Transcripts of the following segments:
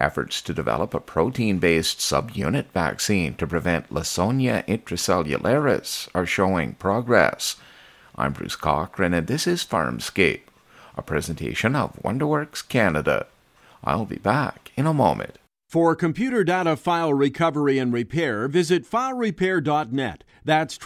Efforts to develop a protein-based subunit vaccine to prevent Lawsonia intracellularis are showing progress. I'm Bruce Cochrane, and this is Farmscape, a presentation of WonderWorks Canada. I'll be back in a moment. For computer data file recovery and repair, visit filerepair.net. That's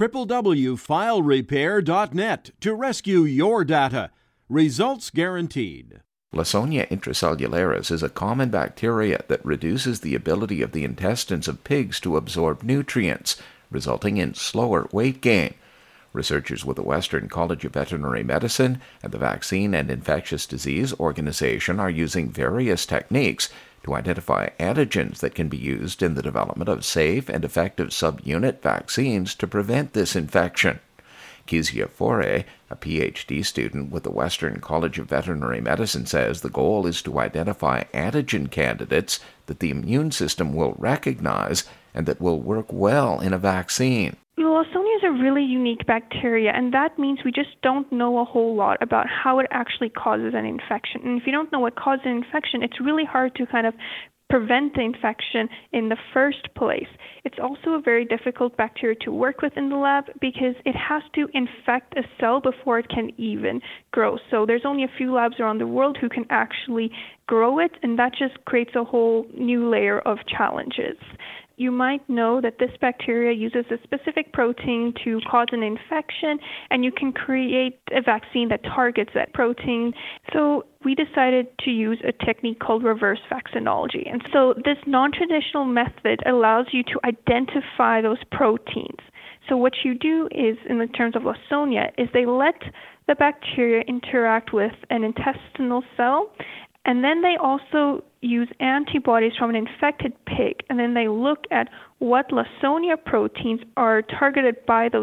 www.filerepair.net to rescue your data. Results guaranteed. Lawsonia intracellularis is a common bacteria that reduces the ability of the intestines of pigs to absorb nutrients, resulting in slower weight gain. Researchers with the Western College of Veterinary Medicine and the Vaccine and Infectious Disease Organization are using various techniques to identify antigens that can be used in the development of safe and effective subunit vaccines to prevent this infection. Kezia Faure, a PhD student with the Western College of Veterinary Medicine, says the goal is to identify antigen candidates that the immune system will recognize and that will work well in a vaccine. Lawsonia is a really unique bacteria, and that means we just don't know a whole lot about how it actually causes an infection. And if you don't know what causes an infection, it's really hard to kind of prevent the infection in the first place. It's also a very difficult bacteria to work with in the lab because it has to infect a cell before it can even grow. So there's only a few labs around the world who can actually grow it, and that just creates a whole new layer of challenges. You might know that this bacteria uses a specific protein to cause an infection, and you can create a vaccine that targets that protein. So we decided to use a technique called reverse vaccinology. And so this non-traditional method allows you to identify those proteins. So what you do is, in the terms of Lawsonia, is they let the bacteria interact with an intestinal cell, and then they also use antibodies from an infected pig, and then they look at what Lawsonia proteins are targeted by those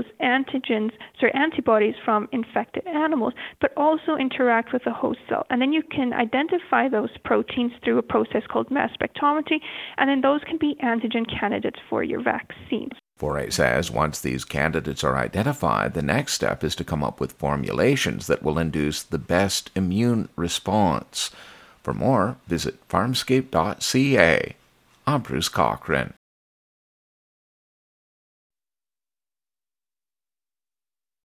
antibodies from infected animals, but also interact with the host cell. And then you can identify those proteins through a process called mass spectrometry, and then those can be antigen candidates for your vaccine. Faure says once these candidates are identified, the next step is to come up with formulations that will induce the best immune response. For more, visit farmscape.ca. I'm Bruce Cochrane.